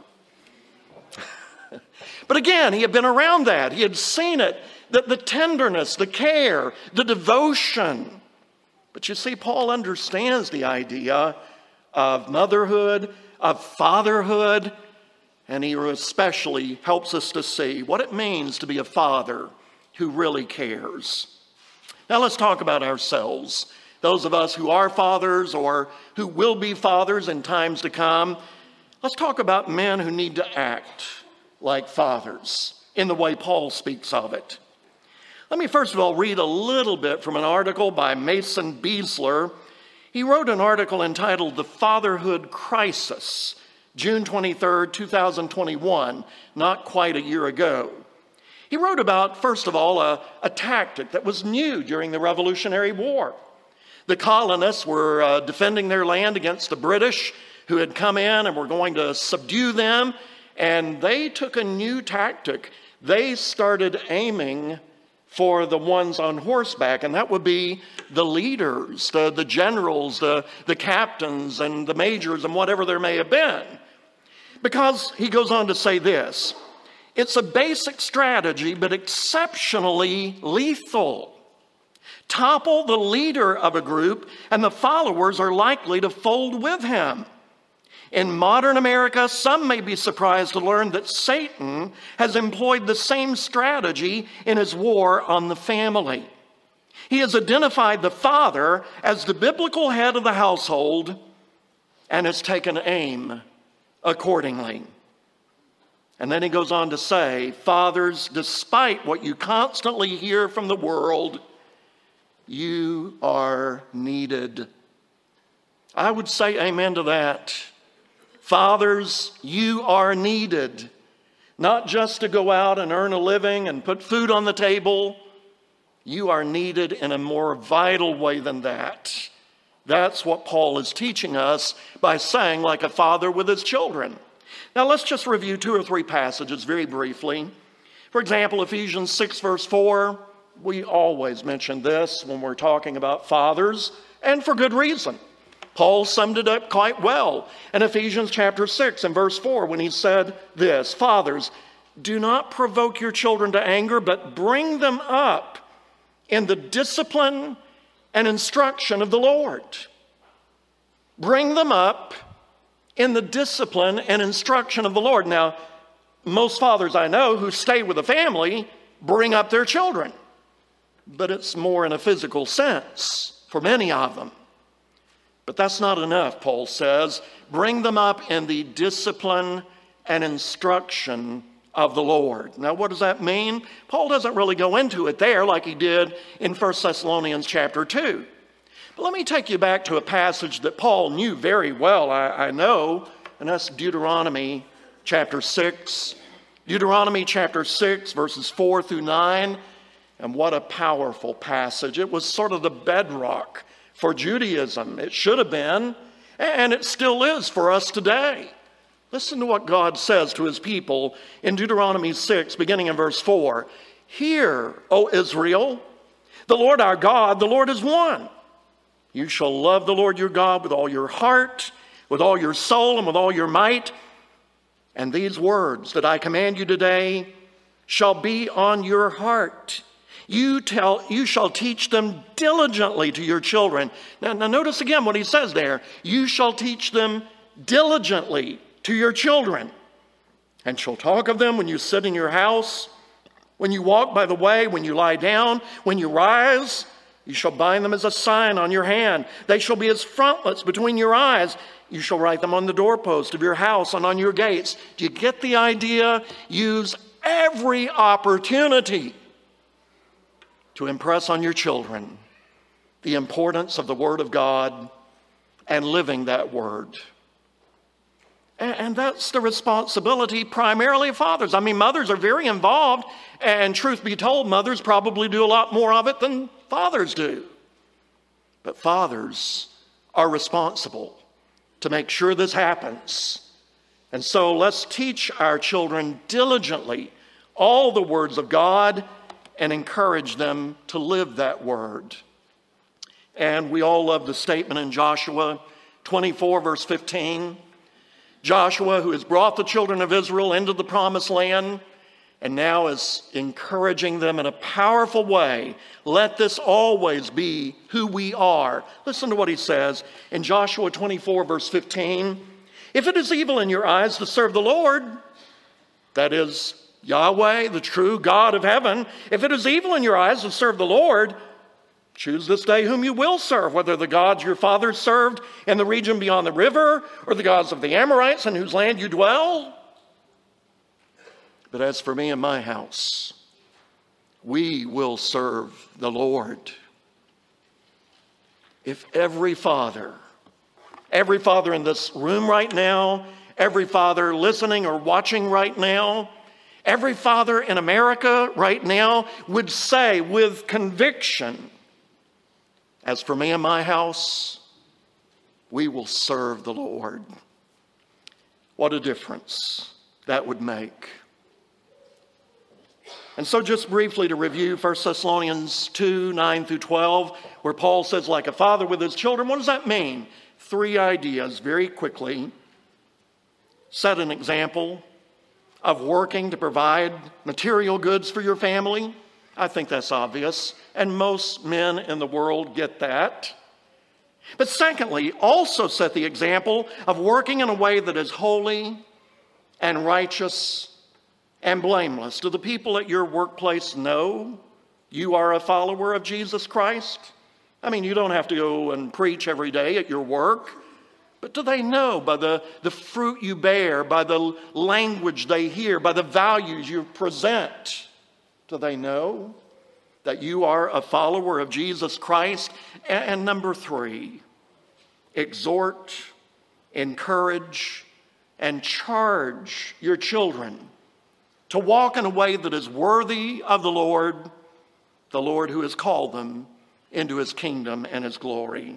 But again, he had been around that. He had seen it, the tenderness, the care, the devotion. But you see, Paul understands the idea of motherhood, of fatherhood, and he especially helps us to see what it means to be a father who really cares. Now let's talk about ourselves. Those of us who are fathers or who will be fathers in times to come, let's talk about men who need to act like fathers in the way Paul speaks of it. Let me first of all read a little bit from an article by Mason Beasler. He wrote an article entitled The Fatherhood Crisis, June 23rd, 2021, not quite a year ago. He wrote about, first of all, a tactic that was new during the Revolutionary War. The colonists were defending their land against the British, who had come in and were going to subdue them, and they took a new tactic. They started aiming for the ones on horseback, and that would be the leaders, the generals, the captains, and the majors, and whatever there may have been. Because he goes on to say this, it's a basic strategy, but exceptionally lethal. Topple the leader of a group, and the followers are likely to fold with him. In modern America, some may be surprised to learn that Satan has employed the same strategy in his war on the family. He has identified the father as the biblical head of the household and has taken aim accordingly. And then he goes on to say, fathers, despite what you constantly hear from the world, you are needed. I would say amen to that. Fathers, you are needed, not just to go out and earn a living and put food on the table. You are needed in a more vital way than that. That's what Paul is teaching us by saying, like a father with his children. Now let's just review 2 or 3 passages very briefly. For example, Ephesians 6 verse 4, we always mention this when we're talking about fathers, and for good reason. Paul summed it up quite well in Ephesians chapter 6 and verse 4 when he said this, fathers, do not provoke your children to anger, but bring them up in the discipline and instruction of the Lord. Bring them up in the discipline and instruction of the Lord. Now, most fathers I know who stay with a family bring up their children, but it's more in a physical sense for many of them. But that's not enough, Paul says. Bring them up in the discipline and instruction of the Lord. Now, what does that mean? Paul doesn't really go into it there like he did in 1 Thessalonians chapter 2. But let me take you back to a passage that Paul knew very well, I know, and that's Deuteronomy chapter 6. Deuteronomy chapter 6, verses 4 through 9. And what a powerful passage. It was sort of the bedrock for Judaism. It should have been, and it still is for us today. Listen to what God says to his people in Deuteronomy 6, beginning in verse 4. Hear, O Israel, the Lord our God, the Lord is one. You shall love the Lord your God with all your heart, with all your soul, and with all your might. And these words that I command you today shall be on your heart. You shall teach them diligently to your children. Now notice again what he says there. You shall teach them diligently to your children, and shall talk of them when you sit in your house, when you walk by the way, when you lie down, when you rise. You shall bind them as a sign on your hand. They shall be as frontlets between your eyes. You shall write them on the doorpost of your house and on your gates. Do you get the idea? Use every opportunity to impress on your children the importance of the Word of God and living that Word. And that's the responsibility primarily of fathers. I mean, mothers are very involved, and truth be told, mothers probably do a lot more of it than fathers do. But fathers are responsible to make sure this happens. And so let's teach our children diligently all the words of God and encourage them to live that word. And we all love the statement in Joshua 24, verse 15. Joshua, who has brought the children of Israel into the promised land and now is encouraging them in a powerful way. Let this always be who we are. Listen to what he says in Joshua 24, verse 15. If it is evil in your eyes to serve the Lord, that is Yahweh, the true God of heaven, if it is evil in your eyes to serve the Lord, choose this day whom you will serve, whether the gods your fathers served in the region beyond the river, or the gods of the Amorites in whose land you dwell. But as for me and my house, we will serve the Lord. If every father in this room right now, every father listening or watching right now, every father in America right now would say with conviction, as for me and my house, we will serve the Lord. What a difference that would make. And so just briefly to review 1 Thessalonians 2, 9 through 12, where Paul says, like a father with his children, what does that mean? 3 ideas very quickly. Set an example of working to provide material goods for your family. I think that's obvious, and most men in the world get that. But secondly, also set the example of working in a way that is holy and righteous and blameless. Do the people at your workplace know you are a follower of Jesus Christ? I mean, you don't have to go and preach every day at your work, but do they know by the fruit you bear, by the language they hear, by the values you present? Do they know that you are a follower of Jesus Christ? And number 3, exhort, encourage, and charge your children to walk in a way that is worthy of the Lord who has called them into his kingdom and his glory.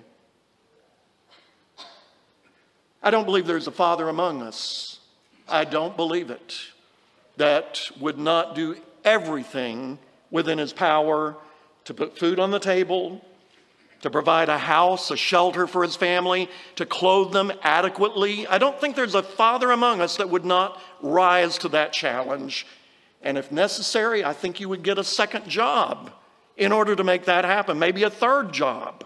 I don't believe there's a father among us, I don't believe it, that would not do everything within his power to put food on the table, to provide a house, a shelter for his family, to clothe them adequately. I don't think there's a father among us that would not rise to that challenge. And if necessary, I think you would get a second job in order to make that happen, maybe a third job.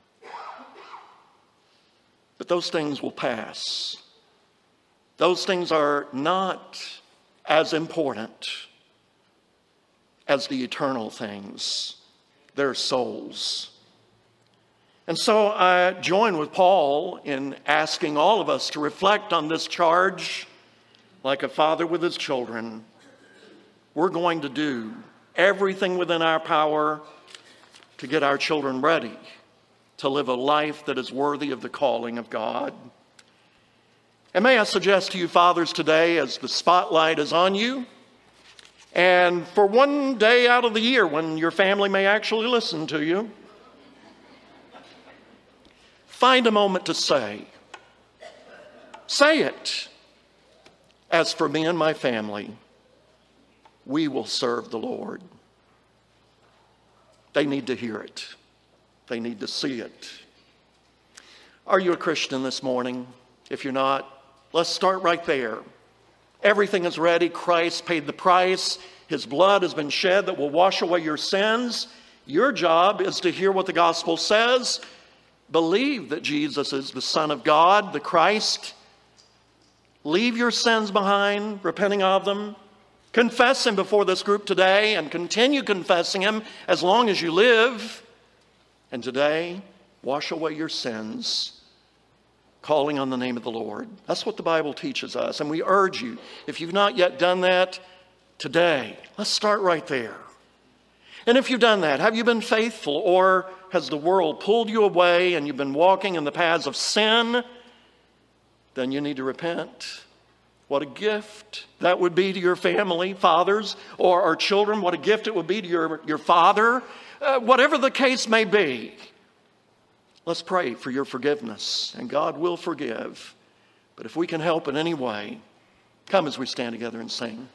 But those things will pass. Those things are not as important as the eternal things, their souls. And so I join with Paul in asking all of us to reflect on this charge like a father with his children. We're going to do everything within our power to get our children ready to live a life that is worthy of the calling of God. And may I suggest to you, fathers, today, as the spotlight is on you, and for one day out of the year when your family may actually listen to you, find a moment to say it. As for me and my family, we will serve the Lord. They need to hear it. They need to see it. Are you a Christian this morning? If you're not, let's start right there. Everything is ready. Christ paid the price. His blood has been shed that will wash away your sins. Your job is to hear what the gospel says. Believe that Jesus is the Son of God, the Christ. Leave your sins behind, repenting of them. Confess Him before this group today and continue confessing Him as long as you live. And today, wash away your sins, calling on the name of the Lord. That's what the Bible teaches us. And we urge you, if you've not yet done that, today, let's start right there. And if you've done that, have you been faithful, or has the world pulled you away and you've been walking in the paths of sin? Then you need to repent. What a gift that would be to your family, fathers, or our children. What a gift it would be to your father. Whatever the case may be, let's pray for your forgiveness, and God will forgive. But if we can help in any way, come as we stand together and sing.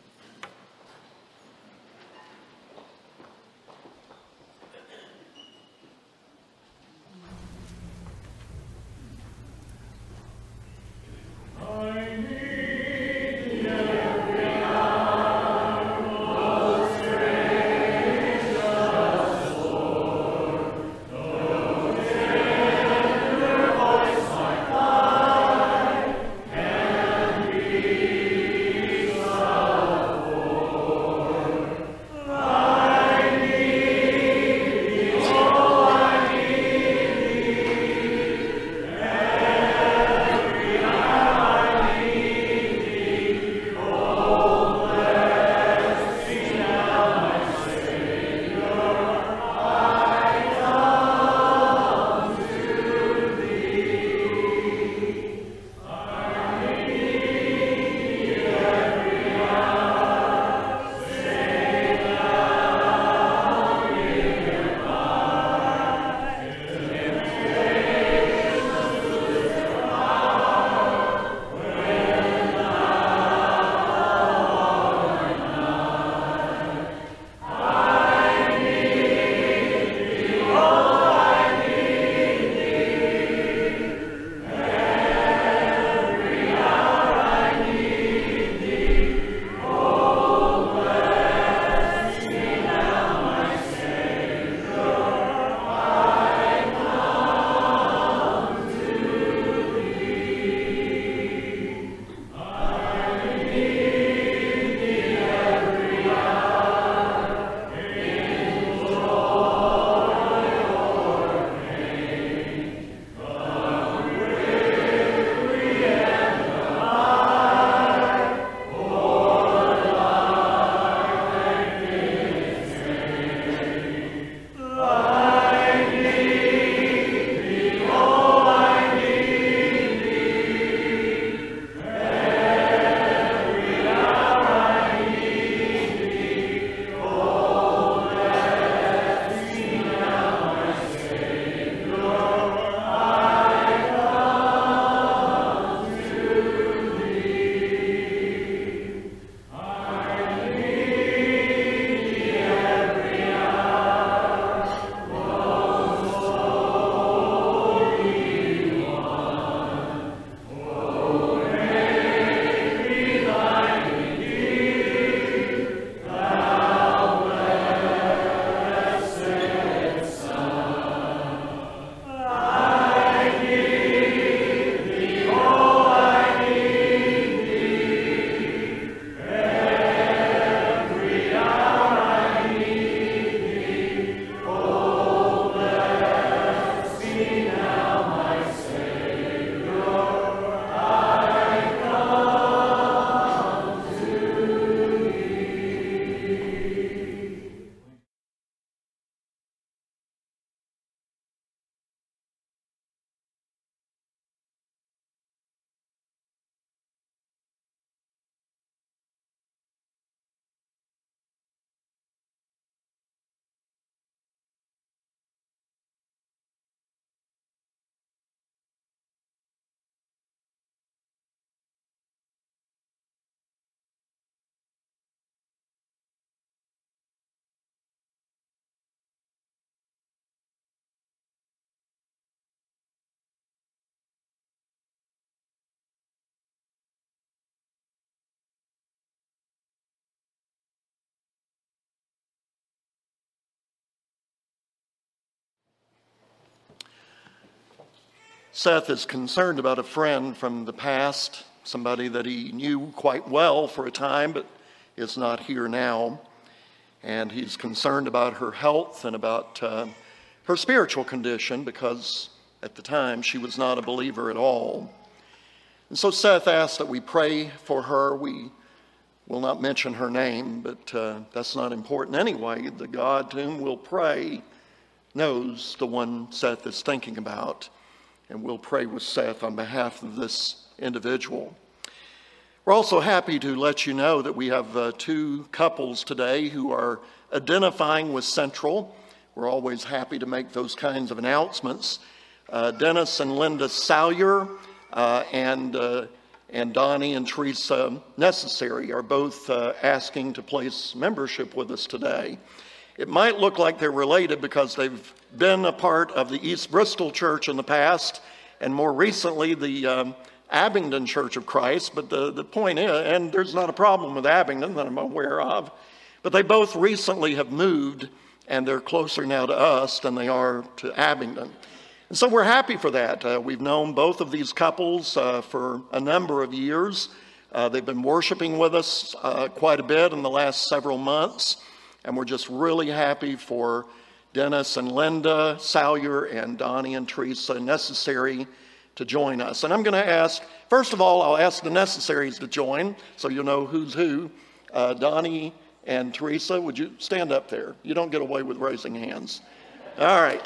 Seth is concerned about a friend from the past, somebody that he knew quite well for a time, but is not here now. And he's concerned about her health and about her spiritual condition, because at the time she was not a believer at all. And so Seth asked that we pray for her. We will not mention her name, but that's not important anyway. The God to whom we'll pray knows the one Seth is thinking about, and we'll pray with Seth on behalf of this individual. We're also happy to let you know that we have two couples today who are identifying with Central. We're always happy to make those kinds of announcements. Dennis and Linda Salyer and Donnie and Teresa Necessary are both asking to place membership with us today. It might look like they're related because they've been a part of the East Bristol Church in the past, and more recently the Abingdon Church of Christ. But the point is, and there's not a problem with Abingdon that I'm aware of, but they both recently have moved, and they're closer now to us than they are to Abingdon. And so we're happy for that. We've known both of these couples for a number of years. They've been worshiping with us quite a bit in the last several months, and we're just really happy for Dennis and Linda Salyer and Donnie and Teresa Necessary to join us. And I'm going to ask, first of all, I'll ask the Necessaries to join, so you'll know who's who. Donnie and Teresa, would you stand up there? You don't get away with raising hands. All right.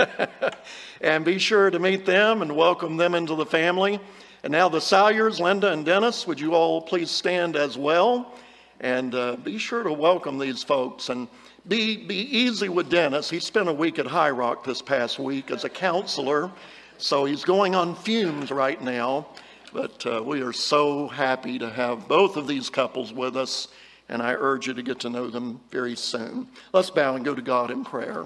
And be sure to meet them and welcome them into the family. And now the Salyers, Linda and Dennis, would you all please stand as well? And be sure to welcome these folks. And be easy with Dennis. He spent a week at High Rock this past week as a counselor, so he's going on fumes right now. But we are so happy to have both of these couples with us, and I urge you to get to know them very soon. Let's bow and go to God in prayer.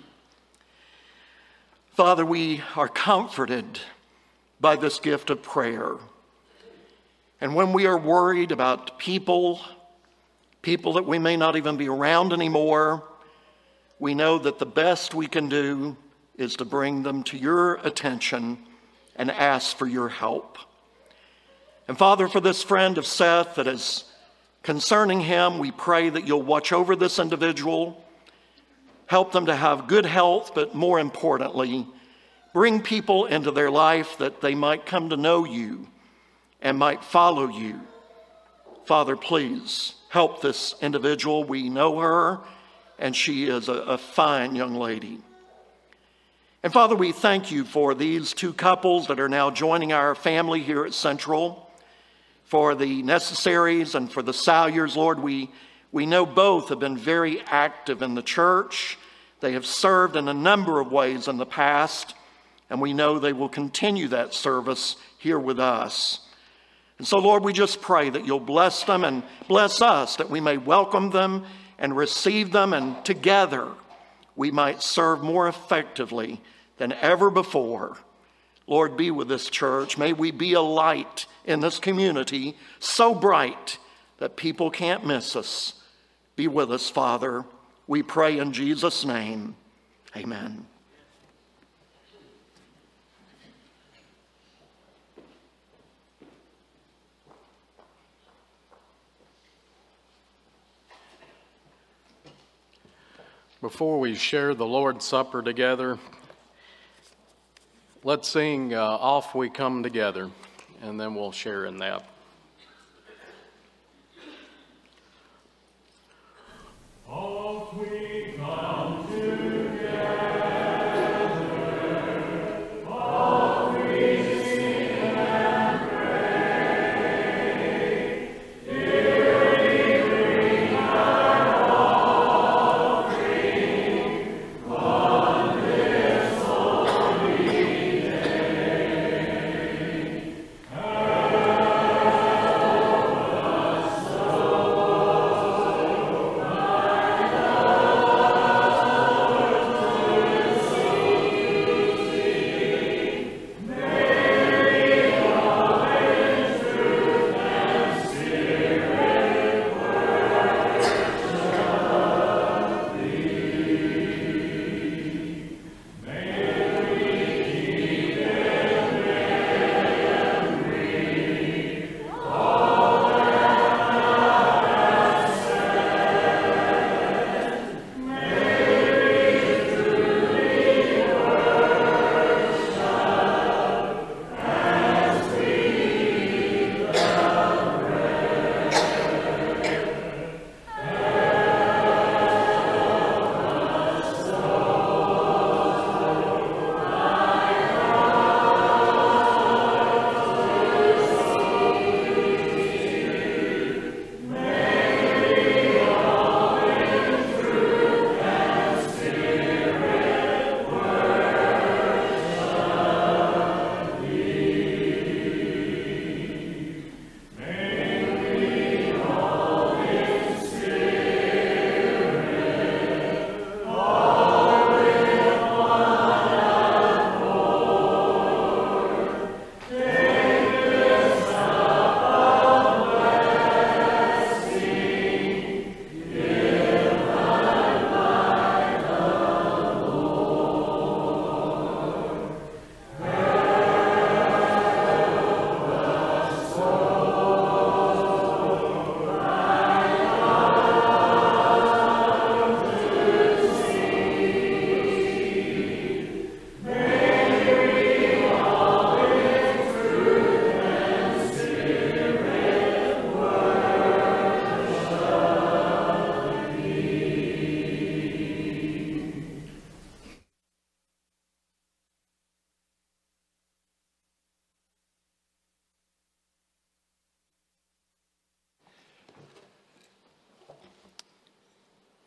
Father, we are comforted by this gift of prayer. And when we are worried about people that we may not even be around anymore, we know that the best we can do is to bring them to your attention and ask for your help. And Father, for this friend of Seth that is concerning him, we pray that you'll watch over this individual, help them to have good health, but more importantly, bring people into their life that they might come to know you and might follow you. Father, please help this individual. We know her, and she is a fine young lady. And Father, we thank you for these two couples that are now joining our family here at Central, for the Necessaries and for the Salyers. Lord, we know both have been very active in the church. They have served in a number of ways in the past, and we know they will continue that service here with us. And so, Lord, we just pray that you'll bless them and bless us, that we may welcome them and receive them, and together we might serve more effectively than ever before. Lord, be with this church. May we be a light in this community so bright that people can't miss us. Be with us, Father. We pray in Jesus' name. Amen. Before we share the Lord's Supper together, let's sing Off We Come Together, and then we'll share in that. Off we come together, off we sing and pray, here we bring our offering on this holy day. As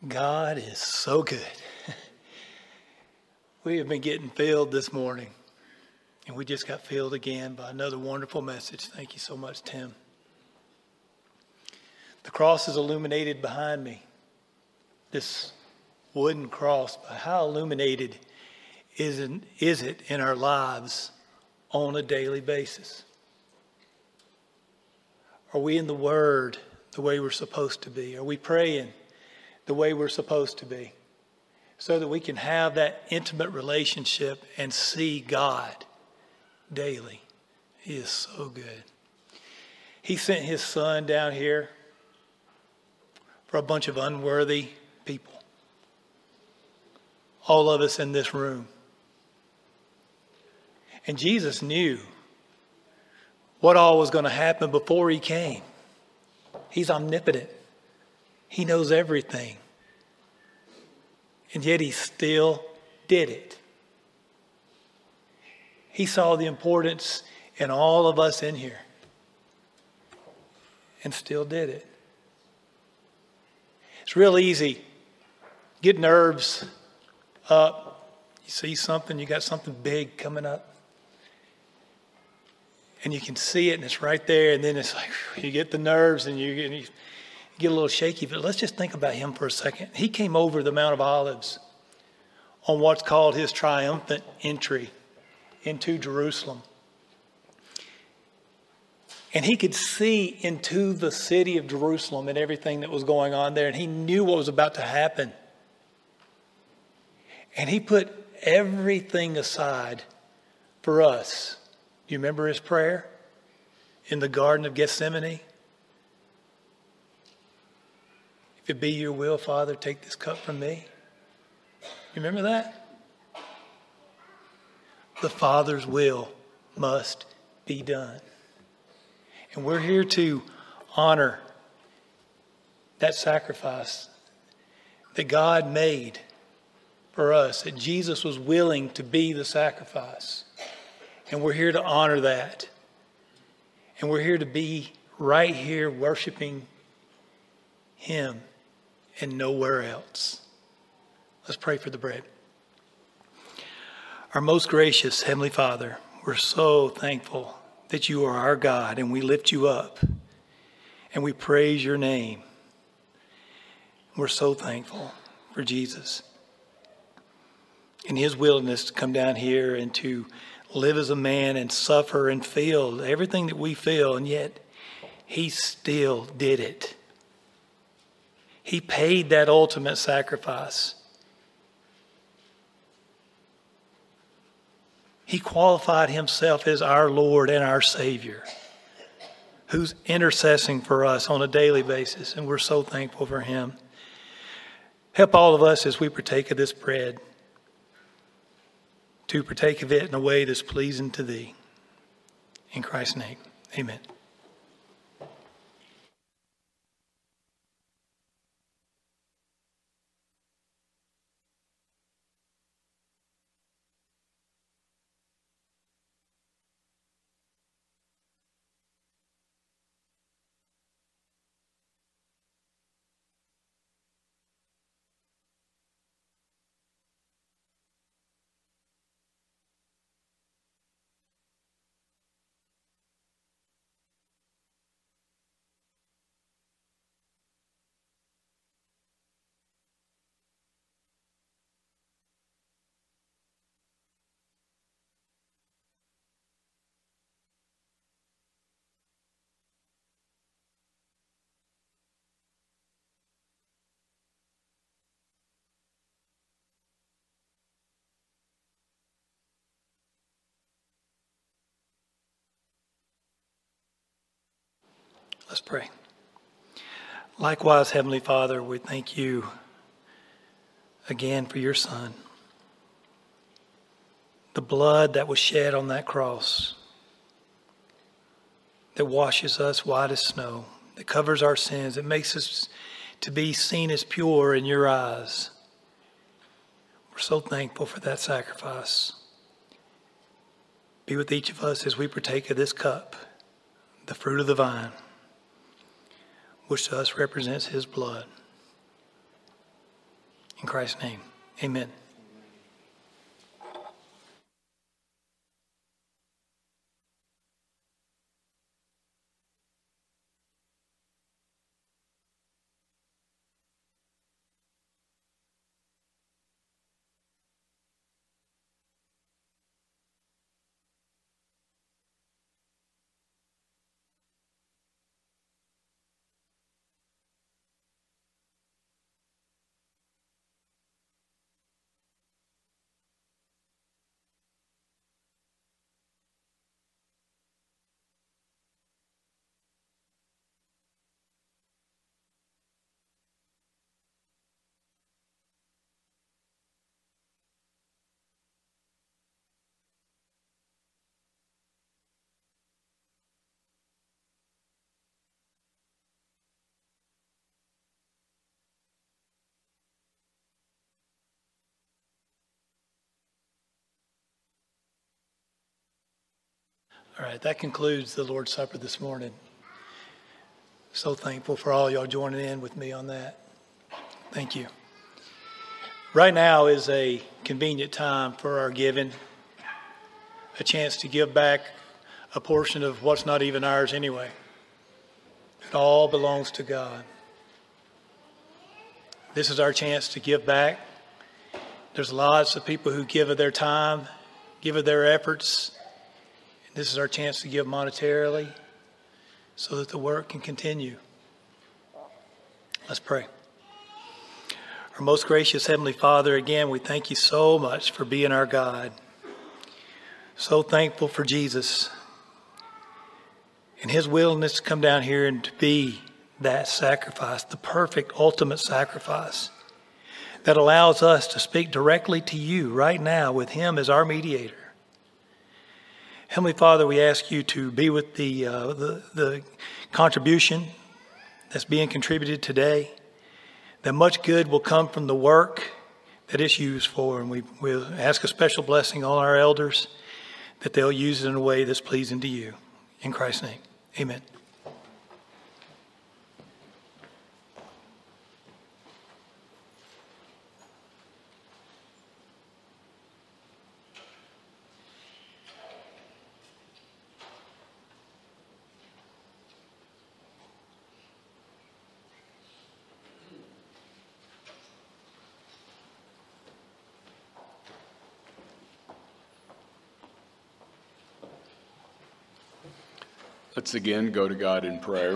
God is so good. We have been getting filled this morning, and we just got filled again by another wonderful message. Thank you so much, Tim. The cross is illuminated behind me, this wooden cross, but how illuminated is it in our lives on a daily basis? Are we in the Word the way we're supposed to be? Are we praying the way we're supposed to be? So that we can have that intimate relationship and see God daily. He is so good. He sent his Son down here for a bunch of unworthy people. All of us in this room. And Jesus knew what all was going to happen before he came. He's omnipotent. He knows everything. And yet he still did it. He saw the importance in all of us in here. And still did it. It's real easy. Get nerves up. You see something, you got something big coming up. And you can see it and it's right there. And then it's like, you get the nerves and you get a little shaky. But let's just think about him for a second. He came over the Mount of Olives on what's called his triumphant entry into Jerusalem. And he could see into the city of Jerusalem and everything that was going on there. And he knew what was about to happen. And he put everything aside for us. Do you remember his prayer in the Garden of Gethsemane? If it be your will, Father, take this cup from me. You remember that? The Father's will must be done. And we're here to honor that sacrifice that God made for us, that Jesus was willing to be the sacrifice. And we're here to honor that. And we're here to be right here worshiping him and nowhere else. Let's pray for the bread. Our most gracious Heavenly Father, we're so thankful that you are our God and we lift you up and we praise your name. We're so thankful for Jesus and his willingness to come down here and to live as a man and suffer and feel everything that we feel, and yet he still did it. He paid that ultimate sacrifice. He qualified himself as our Lord and our Savior, who's intercessing for us on a daily basis, and we're so thankful for him. Help all of us as we partake of this bread to partake of it in a way that's pleasing to thee. In Christ's name, amen. Let's pray. Likewise, Heavenly Father, we thank you again for your Son. The blood that was shed on that cross that washes us white as snow, that covers our sins, that makes us to be seen as pure in your eyes. We're so thankful for that sacrifice. Be with each of us as we partake of this cup, the fruit of the vine, which to us represents his blood. In Christ's name, amen. All right, that concludes the Lord's Supper this morning. So thankful for all y'all joining in with me on that. Thank you. Right now is a convenient time for our giving, a chance to give back a portion of what's not even ours anyway. It all belongs to God. This is our chance to give back. There's lots of people who give of their time, give of their efforts. This is our chance to give monetarily so that the work can continue. Let's pray. Our most gracious Heavenly Father, again, we thank you so much for being our God. So thankful for Jesus and his willingness to come down here and to be that sacrifice, the perfect, ultimate sacrifice that allows us to speak directly to you right now with him as our mediator. Heavenly Father, we ask you to be with the contribution that's being contributed today, that much good will come from the work that it's used for. And we'll ask a special blessing on our elders, that they'll use it in a way that's pleasing to you. In Christ's name, amen. Let's again go to God in prayer.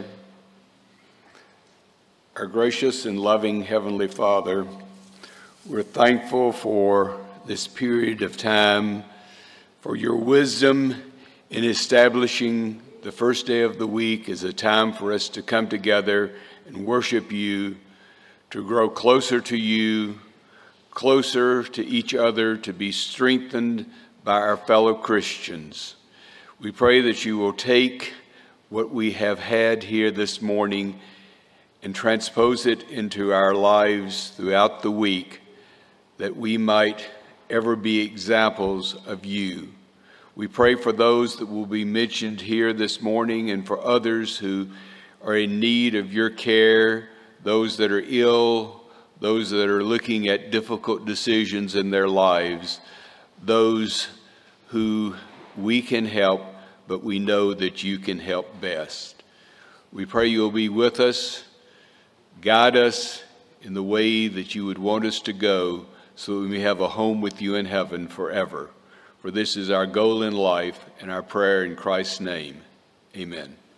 Our gracious and loving Heavenly Father, we're thankful for this period of time, for your wisdom in establishing the first day of the week as a time for us to come together and worship you, to grow closer to you, closer to each other, to be strengthened by our fellow Christians. We pray that you will take what we have had here this morning and transpose it into our lives throughout the week, that we might ever be examples of you. We pray for those that will be mentioned here this morning and for others who are in need of your care, those that are ill, those that are looking at difficult decisions in their lives, those who we can help, but we know that you can help best. We pray you'll be with us, guide us in the way that you would want us to go, so that we may have a home with you in heaven forever. For this is our goal in life and our prayer in Christ's name. Amen.